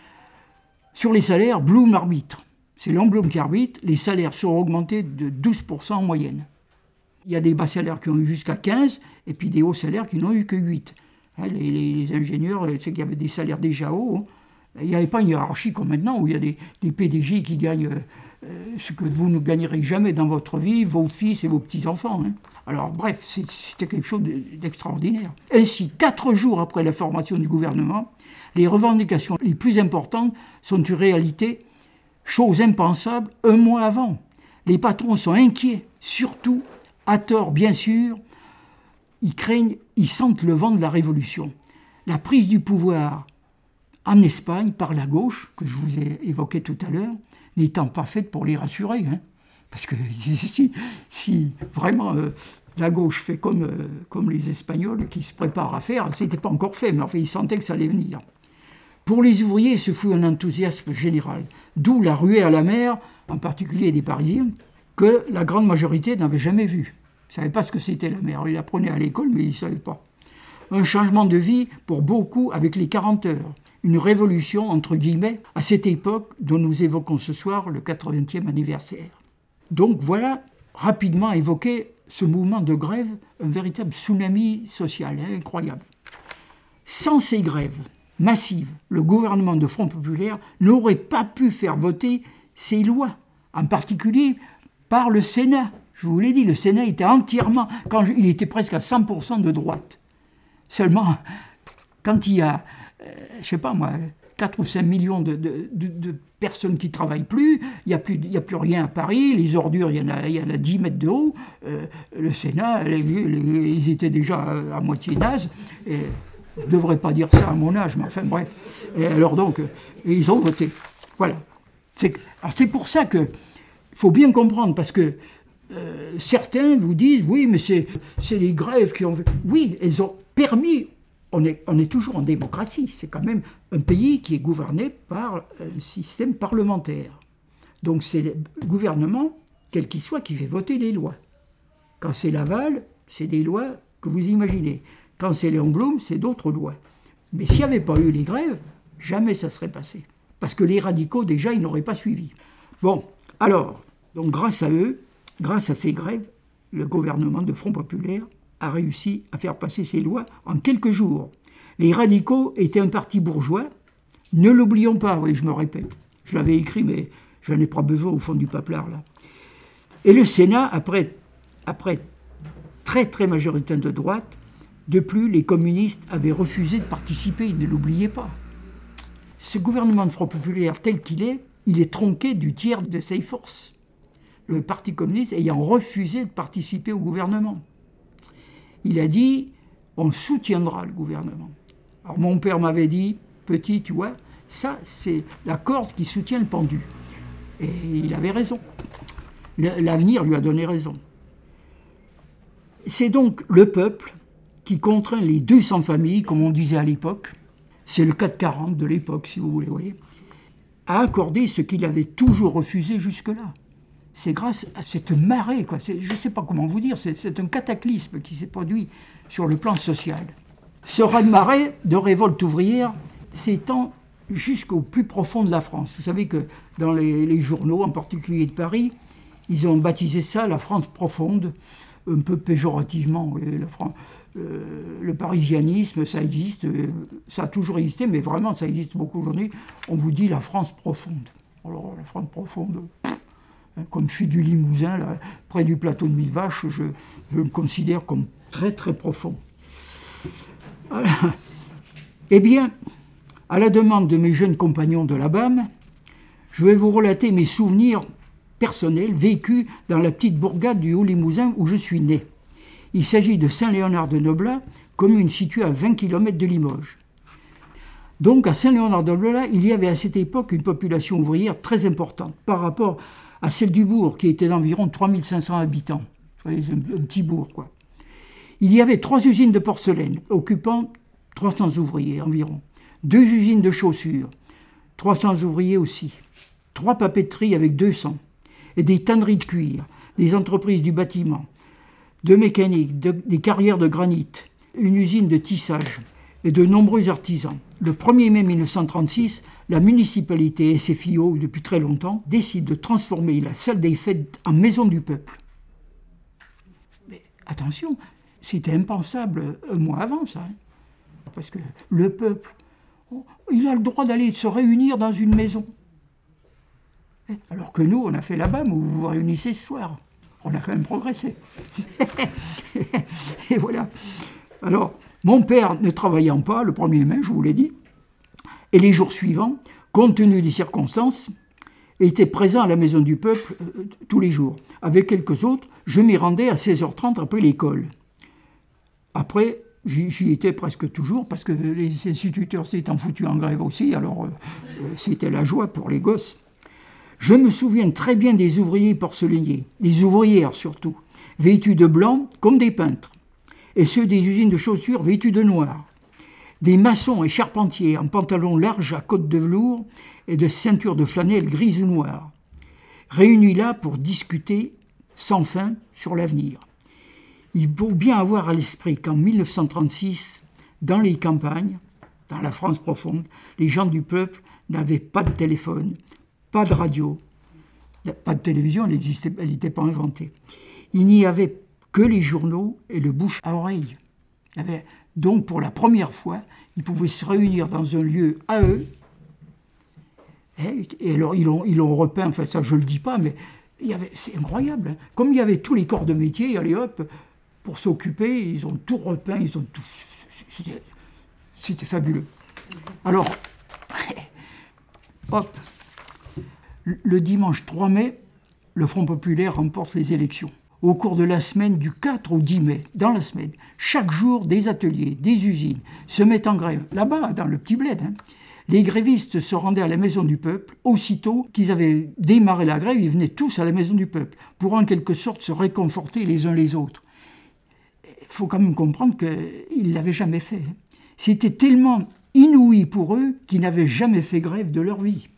Sur les salaires, Blum arbitre. C'est l'Blum qui arbitre. Les salaires sont augmentés de douze pour cent en moyenne. Il y a des bas salaires qui ont eu jusqu'à quinze, et puis des hauts salaires qui n'ont eu que huit. Hein, les, les, les ingénieurs, c'est qu'il y avait des salaires déjà hauts. Hein. Il n'y avait pas une hiérarchie comme maintenant, où il y a des, des P D G qui gagnent euh, ce que vous ne gagnerez jamais dans votre vie, vos fils et vos petits-enfants. Hein. Alors bref, c'est, c'était quelque chose d'extraordinaire. Ainsi, quatre jours après la formation du gouvernement, les revendications les plus importantes sont en réalité chose impensable un mois avant. Les patrons sont inquiets, surtout, à tort bien sûr, ils craignent, ils sentent le vent de la révolution. La prise du pouvoir en Espagne, par la gauche, que je vous ai évoqué tout à l'heure, n'étant pas faite pour les rassurer. Hein. Parce que si, si vraiment euh, la gauche fait comme, euh, comme les Espagnols qui se préparent à faire, ce n'était pas encore fait, mais enfin, ils sentaient que ça allait venir. Pour les ouvriers, ce fut un enthousiasme général, d'où la ruée à la mer, en particulier des Parisiens, que la grande majorité n'avait jamais vu. Ils ne savaient pas ce que c'était la mer. Ils l'apprenaient à l'école, mais ils ne savaient pas. Un changement de vie pour beaucoup avec les quarante heures. Une révolution, entre guillemets, à cette époque dont nous évoquons ce soir le quatre-vingtième anniversaire. Donc voilà, rapidement évoqué ce mouvement de grève, un véritable tsunami social, hein, incroyable. Sans ces grèves massives, le gouvernement de Front Populaire n'aurait pas pu faire voter ces lois, en particulier par le Sénat. Je vous l'ai dit, le Sénat était entièrement, quand je, il était presque à cent pour cent de droite. Seulement, quand il y a, euh, je ne sais pas moi, quatre ou cinq millions de, de, de, de personnes qui ne travaillent plus, il n'y a, a plus rien à Paris, les ordures, il y en a, il y en a dix mètres de haut, euh, le Sénat, les, les, ils étaient déjà à, à moitié nazes, et je ne devrais pas dire ça à mon âge, mais enfin bref. Et alors donc, euh, ils ont voté. Voilà. C'est, alors c'est pour ça qu'il faut bien comprendre, parce que euh, certains vous disent, oui, mais c'est, c'est les grèves qui ont... Oui, elles ont permis... On est, on est toujours en démocratie, c'est quand même un pays qui est gouverné par un système parlementaire. Donc c'est le gouvernement, quel qu'il soit, qui fait voter les lois. Quand c'est Laval, c'est des lois que vous imaginez. Quand c'est Léon Blum, c'est d'autres lois. Mais s'il n'y avait pas eu les grèves, jamais ça serait passé. Parce que les radicaux, déjà, ils n'auraient pas suivi. Bon, alors, donc grâce à eux, grâce à ces grèves, le gouvernement de Front Populaire a réussi à faire passer ces lois en quelques jours. Les radicaux étaient un parti bourgeois. Ne l'oublions pas, oui, je me répète. Je l'avais écrit, mais je n'en ai pas besoin au fond du paplard, là. Et le Sénat, après, après très très majoritaire de droite, de plus, les communistes avaient refusé de participer, ne l'oubliez pas. Ce gouvernement de Front Populaire tel qu'il est, il est tronqué du tiers de ses forces. Le Parti communiste ayant refusé de participer au gouvernement. Il a dit, on soutiendra le gouvernement. Alors mon père m'avait dit, petit, tu vois, ça c'est la corde qui soutient le pendu. Et il avait raison. L'avenir lui a donné raison. C'est donc le peuple qui contraint les deux cents familles, comme on disait à l'époque, c'est le quatre quarante de l'époque, si vous voulez, voyez, à accorder ce qu'il avait toujours refusé jusque-là. C'est grâce à cette marée, quoi. C'est, je ne sais pas comment vous dire, c'est, c'est un cataclysme qui s'est produit sur le plan social. Ce raz-de-marée de révolte ouvrière s'étend jusqu'au plus profond de la France. Vous savez que dans les, les journaux, en particulier de Paris, ils ont baptisé ça la France profonde, un peu péjorativement. Le, euh, le parisianisme, ça existe, ça a toujours existé, mais vraiment, ça existe beaucoup aujourd'hui. On vous dit la France profonde. Alors, la France profonde... Comme je suis du Limousin, là, près du plateau de Mille Vaches, je, je me considère comme très très profond. Voilà. Eh bien, à la demande de mes jeunes compagnons de la B A M, je vais vous relater mes souvenirs personnels vécus dans la petite bourgade du Haut-Limousin où je suis né. Il s'agit de Saint-Léonard-de-Noblat, commune située à vingt kilomètres de Limoges. Donc à Saint-Léonard-de-Noblat, il y avait à cette époque une population ouvrière très importante par rapport à celle du bourg, qui était d'environ trois mille cinq cents habitants. Vous voyez, c'est un, un petit bourg, quoi. Il y avait trois usines de porcelaine, occupant trois cents ouvriers environ. deux usines de chaussures, trois cents ouvriers aussi, trois papeteries avec deux cents, et des tanneries de cuir, des entreprises du bâtiment, de mécanique, de, des carrières de granit, une usine de tissage et de nombreux artisans. Le premier mai mille neuf cent trente-six, la municipalité S F I O, depuis très longtemps, décide de transformer la salle des fêtes en maison du peuple. Mais attention, c'était impensable un mois avant ça. Hein. Parce que le peuple, il a le droit d'aller se réunir dans une maison. Alors que nous, on a fait la B A M où vous vous réunissez ce soir. On a quand même progressé. Et voilà. Alors, mon père ne travaillant pas le premier mai, je vous l'ai dit, et les jours suivants, compte tenu des circonstances, était présent à la Maison du Peuple euh, tous les jours. Avec quelques autres, je m'y rendais à seize heures trente après l'école. Après, j'y, j'y étais presque toujours, parce que les instituteurs s'étant foutus en grève aussi, alors euh, euh, c'était la joie pour les gosses. Je me souviens très bien des ouvriers porcelainiers, des ouvrières surtout, vêtus de blanc comme des peintres, et ceux des usines de chaussures vêtus de noir, des maçons et charpentiers en pantalons larges à côtes de velours et de ceintures de flanelle grises ou noires, réunis là pour discuter sans fin sur l'avenir. Il faut bien avoir à l'esprit qu'en mille neuf cent trente-six, dans les campagnes, dans la France profonde, les gens du peuple n'avaient pas de téléphone, pas de radio, pas de télévision, elle n'existait, elle n'était pas inventée. Il n'y avait que les journaux et le bouche à oreille. Il y avait, donc pour la première fois, ils pouvaient se réunir dans un lieu à eux. Et, et alors ils l'ont, ils l'ont repeint, enfin ça je ne le dis pas, mais il y avait, c'est incroyable. Hein. Comme il y avait tous les corps de métier, allez hop, pour s'occuper, ils ont tout repeint, ils ont tout. C'était, c'était fabuleux. Alors, hop. Le dimanche trois mai, le Front populaire remporte les élections. Au cours de la semaine du quatre au dix mai, dans la semaine, chaque jour, des ateliers, des usines se mettent en grève. Là-bas, dans le petit bled, hein, les grévistes se rendaient à la Maison du Peuple. Aussitôt qu'ils avaient démarré la grève, ils venaient tous à la Maison du Peuple pour en quelque sorte se réconforter les uns les autres. Il faut quand même comprendre qu'ils ne l'avaient jamais fait. C'était tellement inouï pour eux qu'ils n'avaient jamais fait grève de leur vie.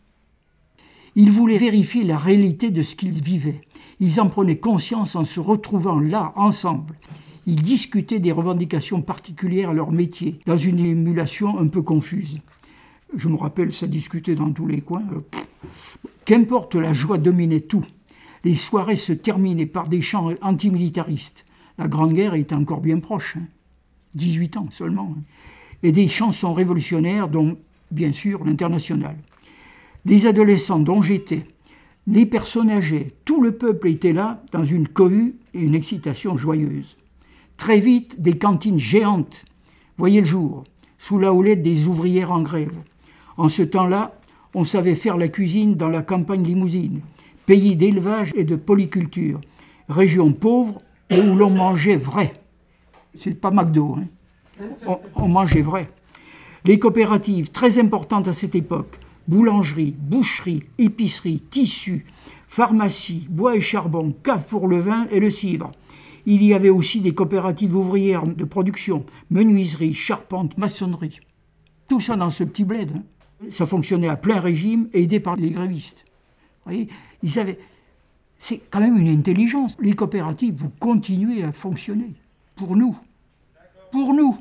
Ils voulaient vérifier la réalité de ce qu'ils vivaient. Ils en prenaient conscience en se retrouvant là, ensemble. Ils discutaient des revendications particulières à leur métier, dans une émulation un peu confuse. Je me rappelle, ça discutait dans tous les coins. Qu'importe, la joie dominait tout. Les soirées se terminaient par des chants antimilitaristes. La Grande Guerre était encore bien proche, hein. dix-huit ans seulement. Hein. Et des chansons révolutionnaires, dont, bien sûr, l'Internationale. Des adolescents dont j'étais, les personnes âgées, tout le peuple était là dans une cohue et une excitation joyeuse. Très vite, des cantines géantes voyaient le jour, sous la houlette des ouvrières en grève. En ce temps-là, on savait faire la cuisine dans la campagne limousine, pays d'élevage et de polyculture, région pauvre et où l'on mangeait vrai. C'est pas McDo, hein. on, on mangeait vrai. Les coopératives, très importantes à cette époque, boulangerie, boucherie, épicerie, tissu, pharmacie, bois et charbon, cave pour le vin et le cidre. Il y avait aussi des coopératives ouvrières de production, menuiserie, charpente, maçonnerie. Tout ça dans ce petit bled. Hein. Ça fonctionnait à plein régime, aidé par les grévistes. Vous voyez, ils avaient... C'est quand même une intelligence. Les coopératives, vous continuez à fonctionner. Pour nous. Pour nous.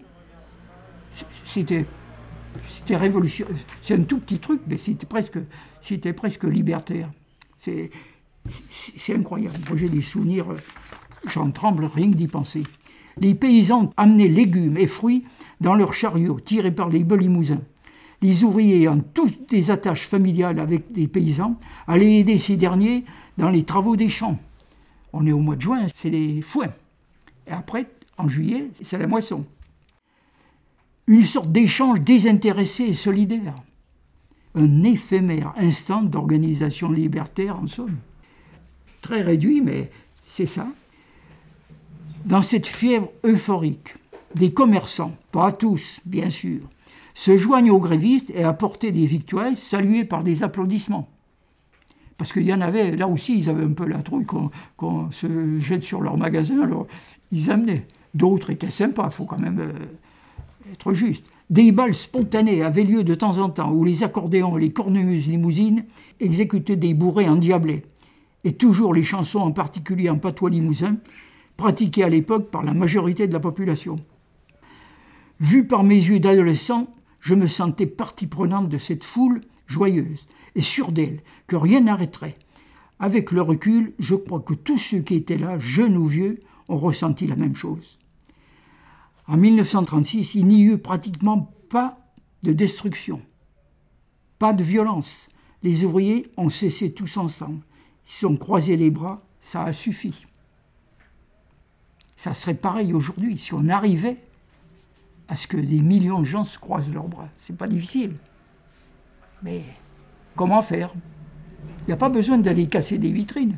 C'était... C'était révolutionnaire. C'est un tout petit truc, mais c'était presque, c'était presque libertaire. C'est, c'est, c'est incroyable. Moi, j'ai des souvenirs, j'en tremble rien que d'y penser. Les paysans amenaient légumes et fruits dans leurs chariots, tirés par les bœufs limousins. Les ouvriers, en toutes des attaches familiales avec des paysans, allaient aider ces derniers dans les travaux des champs. On est au mois de juin, c'est les foins. Et après, en juillet, c'est la moisson. Une sorte d'échange désintéressé et solidaire. Un éphémère instant d'organisation libertaire, en somme. Très réduit, mais c'est ça. Dans cette fièvre euphorique, des commerçants, pas tous, bien sûr, se joignent aux grévistes et apportent des victuailles saluées par des applaudissements. Parce qu'il y en avait, là aussi, ils avaient un peu la trouille qu'on, qu'on se jette sur leur magasin, alors ils amenaient. D'autres étaient sympas, il faut quand même... Euh, être juste. Des bals spontanés avaient lieu de temps en temps, où les accordéons et les cornemuses limousines exécutaient des bourrées endiablées. Et toujours les chansons, en particulier en patois limousin, pratiquées à l'époque par la majorité de la population. Vu par mes yeux d'adolescent, je me sentais partie prenante de cette foule joyeuse et sûre d'elle, que rien n'arrêterait. Avec le recul, je crois que tous ceux qui étaient là, jeunes ou vieux, ont ressenti la même chose. En mille neuf cent trente-six, il n'y eut pratiquement pas de destruction, pas de violence. Les ouvriers ont cessé tous ensemble. Ils se sont croisés les bras, ça a suffi. Ça serait pareil aujourd'hui si on arrivait à ce que des millions de gens se croisent leurs bras. C'est pas difficile. Mais comment faire ? Il n'y a pas besoin d'aller casser des vitrines.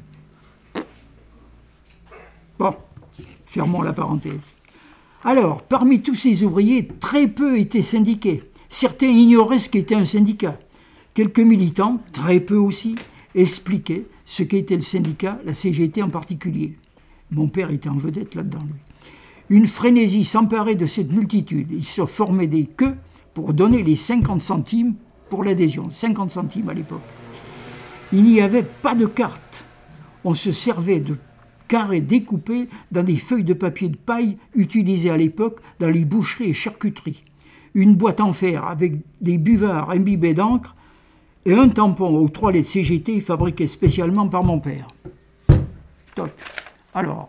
Bon, fermons la parenthèse. Alors, parmi tous ces ouvriers, très peu étaient syndiqués. Certains ignoraient ce qu'était un syndicat. Quelques militants, très peu aussi, expliquaient ce qu'était le syndicat, la C G T en particulier. Mon père était en vedette là-dedans, lui. Une frénésie s'emparait de cette multitude. Ils se formaient des queues pour donner les cinquante centimes pour l'adhésion. cinquante centimes à l'époque. Il n'y avait pas de carte. On se servait de carrés découpés dans des feuilles de papier de paille utilisées à l'époque dans les boucheries et charcuteries. Une boîte en fer avec des buvards imbibés d'encre et un tampon aux trois lettres C G T fabriqué spécialement par mon père. Top. Alors,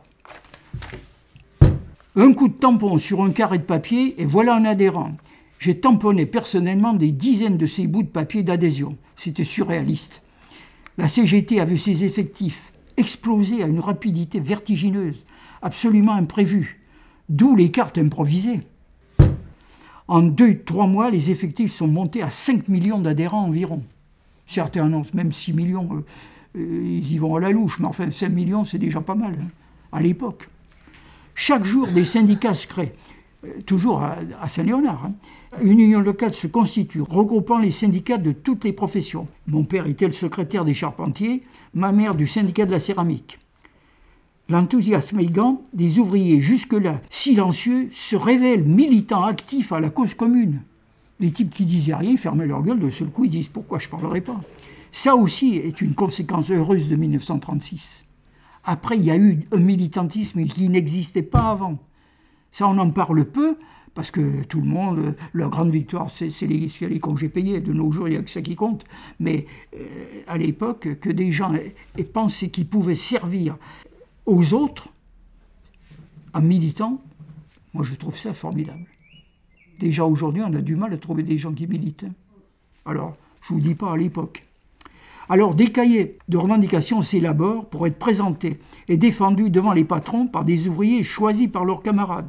un coup de tampon sur un carré de papier et voilà un adhérent. J'ai tamponné personnellement des dizaines de ces bouts de papier d'adhésion. C'était surréaliste. La C G T a vu ses effectifs exploser à une rapidité vertigineuse, absolument imprévue, d'où les cartes improvisées. En deux, trois mois, les effectifs sont montés à cinq millions d'adhérents environ. Certains annoncent même six millions, euh, euh, ils y vont à la louche, mais enfin cinq millions c'est déjà pas mal, hein, à l'époque. Chaque jour, des syndicats se créent, euh, toujours à, à Saint-Léonard. Hein. Une union locale se constitue, regroupant les syndicats de toutes les professions. Mon père était le secrétaire des charpentiers, ma mère du syndicat de la céramique. L'enthousiasme aigant des ouvriers jusque-là silencieux se révèle militants actifs à la cause commune. Les types qui disaient rien fermaient leur gueule, de seul coup ils disent « pourquoi je ne parlerai pas ?» Ça aussi est une conséquence heureuse de mille neuf cent trente-six. Après, il y a eu un militantisme qui n'existait pas avant. Ça, on en parle peu, parce que tout le monde, la grande victoire, c'est, c'est, les, c'est les congés payés. De nos jours, il n'y a que ça qui compte. Mais euh, à l'époque, que des gens aient, aient pensé qu'ils pouvaient servir aux autres en militant, moi je trouve ça formidable. Déjà aujourd'hui, on a du mal à trouver des gens qui militent. Alors, je ne vous dis pas à l'époque. Alors, des cahiers de revendications s'élaborent pour être présentés et défendus devant les patrons par des ouvriers choisis par leurs camarades.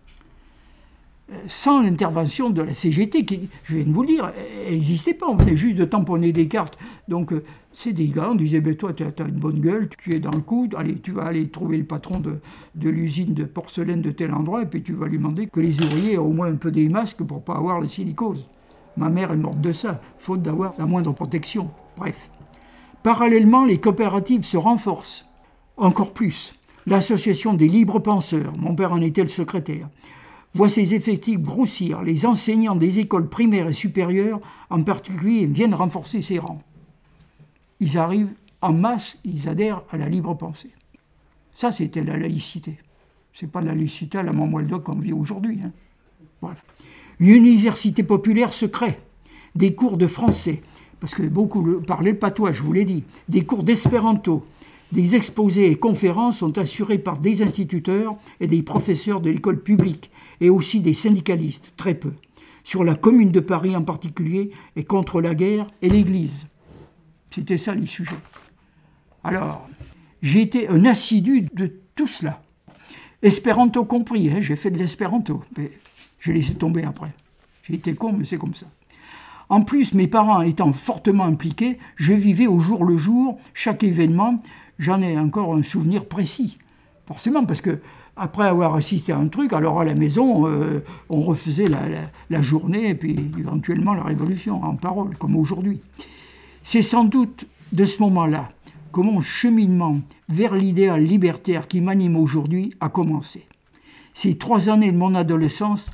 Sans l'intervention de la C G T, qui, je viens de vous le dire, elle n'existait pas. On venait juste de tamponner des cartes. Donc, euh, c'est des gars, on disait, ben, toi, tu as une bonne gueule, tu es dans le coup, allez, tu vas aller trouver le patron de, de l'usine de porcelaine de tel endroit, et puis tu vas lui demander que les ouvriers aient au moins un peu des masques pour ne pas avoir la silicose. Ma mère est morte de ça, faute d'avoir la moindre protection. Bref. Parallèlement, les coopératives se renforcent. Encore plus. L'association des libres penseurs, mon père en était le secrétaire, voit ses effectifs grossir. Les enseignants des écoles primaires et supérieures, en particulier, viennent renforcer ses rangs. Ils arrivent en masse, ils adhèrent à la libre pensée. Ça, c'était la laïcité. C'est pas la laïcité à la Montmoeldoc qu'on vit aujourd'hui. Hein. Voilà. Une université populaire se crée. Des cours de français, parce que beaucoup parlaient le patois, je vous l'ai dit. Des cours d'espéranto. Des exposés et conférences sont assurés par des instituteurs et des professeurs de l'école publique, et aussi des syndicalistes, très peu, sur la Commune de Paris en particulier, et contre la guerre et l'Église. C'était ça les sujets. Alors, j'ai été un assidu de tout cela. Espéranto compris, hein, j'ai fait de l'espéranto, mais j'ai laissé tomber après. J'ai été con, mais c'est comme ça. En plus, mes parents étant fortement impliqués, je vivais au jour le jour chaque événement. J'en ai encore un souvenir précis. Forcément, parce que après avoir assisté à un truc, alors à la maison, euh, on refaisait la, la, la journée et puis éventuellement la révolution en parole, comme aujourd'hui. C'est sans doute de ce moment-là que mon cheminement vers l'idéal libertaire qui m'anime aujourd'hui a commencé. Ces trois années de mon adolescence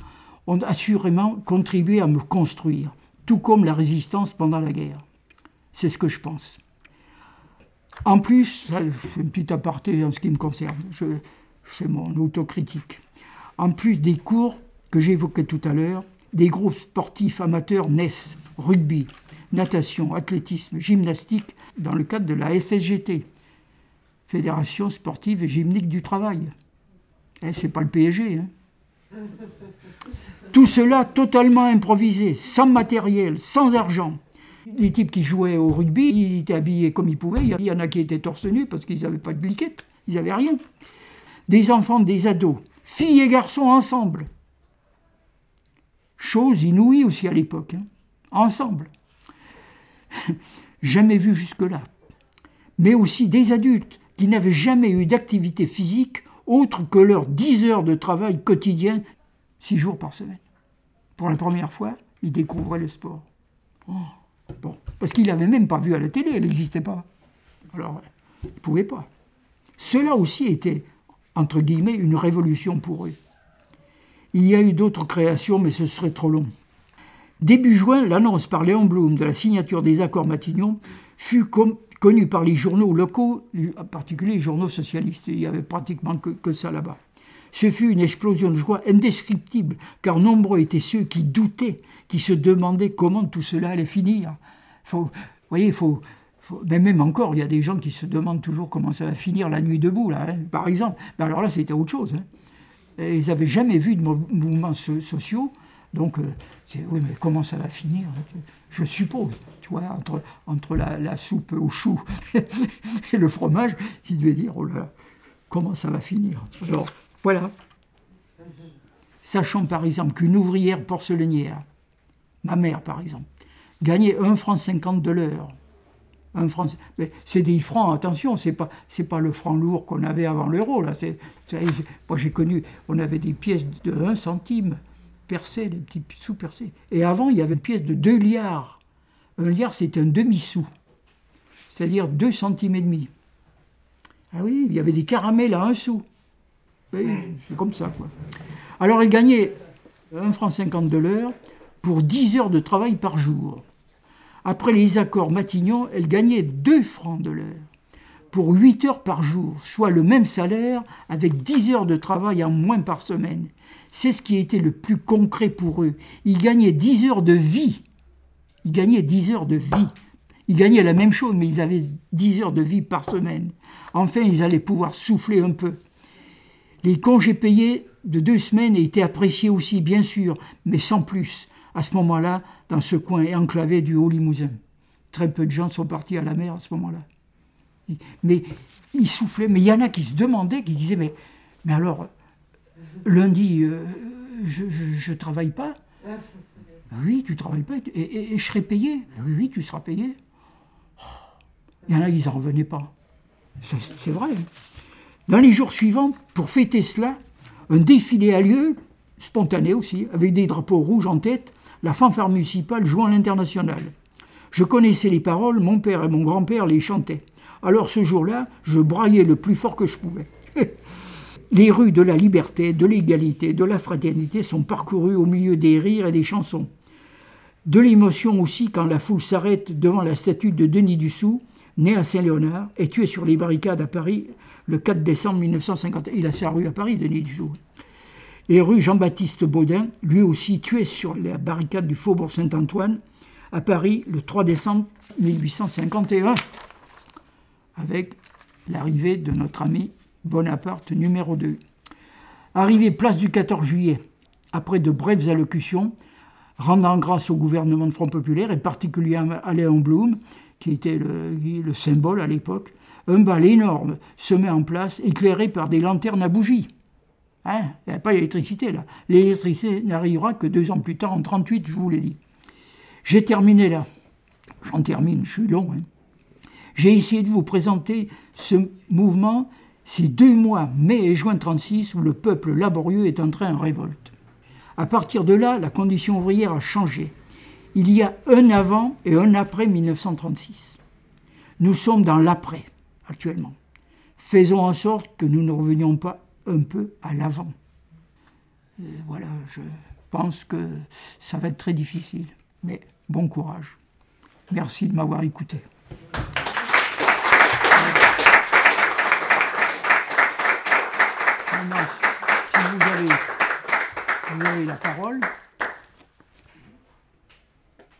ont assurément contribué à me construire, tout comme la résistance pendant la guerre. C'est ce que je pense. En plus, ça, je fais une petite aparté en ce qui me concerne, je, je fais mon autocritique. En plus des cours que j'évoquais tout à l'heure, des groupes sportifs amateurs naissent, rugby, natation, athlétisme, gymnastique, dans le cadre de la F S G T, Fédération sportive et gymnique du travail. Eh, c'est pas le P S G, hein. Tout cela totalement improvisé, sans matériel, sans argent. Les types qui jouaient au rugby, ils étaient habillés comme ils pouvaient. Il y en a qui étaient torse nu parce qu'ils n'avaient pas de liquette, ils n'avaient rien. Des enfants, des ados, filles et garçons ensemble. Chose inouïe aussi à l'époque, hein. Ensemble. Jamais vu jusque-là. Mais aussi des adultes qui n'avaient jamais eu d'activité physique autre que leurs dix heures de travail quotidien, six jours par semaine. Pour la première fois, ils découvraient le sport. Oh, bon, parce qu'ils ne l'avaient même pas vu à la télé, elle n'existait pas. Alors, ils ne pouvaient pas. Cela aussi était, entre guillemets, une révolution pour eux. Il y a eu d'autres créations, mais ce serait trop long. Début juin, l'annonce par Léon Blum de la signature des accords Matignon fut com- connue par les journaux locaux, en particulier les journaux socialistes. Il n'y avait pratiquement que, que ça là-bas. Ce fut une explosion de joie indescriptible, car nombreux étaient ceux qui doutaient, qui se demandaient comment tout cela allait finir. Faut, vous voyez, il faut, faut, mais même encore, il y a des gens qui se demandent toujours comment ça va finir la nuit debout, là, hein, par exemple. Ben alors là, c'était autre chose. Hein. Et ils n'avaient jamais vu de mouvements so- sociaux, donc, euh, c'est, oui, mais comment ça va finir? Je suppose, tu vois, entre, entre la, la soupe au chou et le fromage, ils devaient dire, oh là là, comment ça va finir? Alors, voilà. Sachant par exemple qu'une ouvrière porcelainière, ma mère par exemple, gagnait un franc cinquante de l'heure. Un franc, mais c'est des francs, attention, c'est pas, c'est pas le franc lourd qu'on avait avant l'euro. Là. C'est, c'est, moi j'ai connu, on avait des pièces de un centime percées, des petits sous percés. Et avant, il y avait une pièce de deux liards. Un liard, c'est un demi-sou, c'est-à-dire deux centimes et demi. Ah oui, il y avait des caramels à un sou. Oui, c'est comme ça, quoi. Alors, elle gagnait un franc cinquante de l'heure pour dix heures de travail par jour. Après les accords Matignon, elle gagnait deux francs de l'heure pour huit heures par jour, soit le même salaire avec dix heures de travail en moins par semaine. C'est ce qui était le plus concret pour eux. Ils gagnaient dix heures de vie. Ils gagnaient dix heures de vie. Ils gagnaient la même chose, mais ils avaient dix heures de vie par semaine. Enfin, ils allaient pouvoir souffler un peu. Les congés payés de deux semaines étaient appréciés aussi, bien sûr, mais sans plus, à ce moment-là, dans ce coin enclavé du Haut-Limousin. Très peu de gens sont partis à la mer à ce moment-là. Mais ils soufflaient, mais il y en a qui se demandaient, qui disaient, mais, mais alors, lundi, euh, je ne travaille pas? Oui, tu ne travailles pas, et, et, et je serai payé? Oui, oui, tu seras payé. Oh, il y en a, ils n'en revenaient pas. Ça, c'est vrai. Dans les jours suivants, pour fêter cela, un défilé a lieu, spontané aussi, avec des drapeaux rouges en tête, la fanfare municipale jouant l'international. Je connaissais les paroles, mon père et mon grand-père les chantaient. Alors ce jour-là, je braillais le plus fort que je pouvais. Les rues de la liberté, de l'égalité, de la fraternité sont parcourues au milieu des rires et des chansons. De l'émotion aussi quand la foule s'arrête devant la statue de Denis Dussopt, né à Saint-Léonard et tué sur les barricades à Paris le quatre décembre mille neuf cent cinquante. Il a sa rue à Paris, Denis Dussopt. Et rue Jean-Baptiste Baudin, lui aussi tué sur la barricade du Faubourg Saint-Antoine à Paris le trois décembre mille huit cent cinquante et un, avec l'arrivée de notre ami Bonaparte numéro deux. Arrivé place du quatorze juillet, après de brèves allocutions, rendant grâce au gouvernement de Front Populaire et particulièrement à Léon Blum, qui était le, le symbole à l'époque, un bal énorme se met en place, éclairé par des lanternes à bougies. Hein, il n'y a pas d'électricité là. L'électricité n'arrivera que deux ans plus tard, en trente-huit, je vous l'ai dit. J'ai terminé là. J'en termine, je suis long. Hein. J'ai essayé de vous présenter ce mouvement, ces deux mois, mai et juin trente-six, où le peuple laborieux est entré en révolte. À partir de là, la condition ouvrière a changé. Il y a un avant et un après mille neuf cent trente-six. Nous sommes dans l'après, actuellement. Faisons en sorte que nous ne revenions pas un peu à l'avant. Et voilà, je, pense que ça va être très difficile. Mais bon courage. Merci de m'avoir écouté. Maintenant, si vous avez, vous avez la parole...